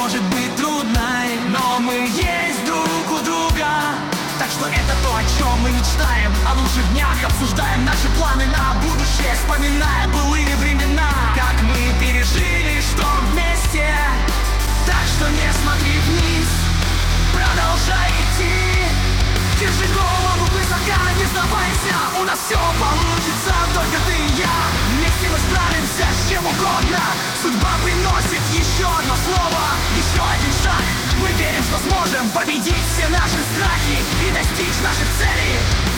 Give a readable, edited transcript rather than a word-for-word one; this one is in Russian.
может быть трудной, но мы есть друг у друга. Так что это то, о чем мы мечтаем, о лучших днях, обсуждаем наши планы на будущее, вспоминая былые времена, как мы пережили шторм вместе. Так что не смотри вниз, продолжай идти. Держи голову высоко, не сдавайся, у нас все получится, только ты и я. Вместе мы справимся с чем угодно. Судьба приносит еще одно слово, еще один шаг. Мы верим, что сможем победить все наши страхи и достичь наших целей.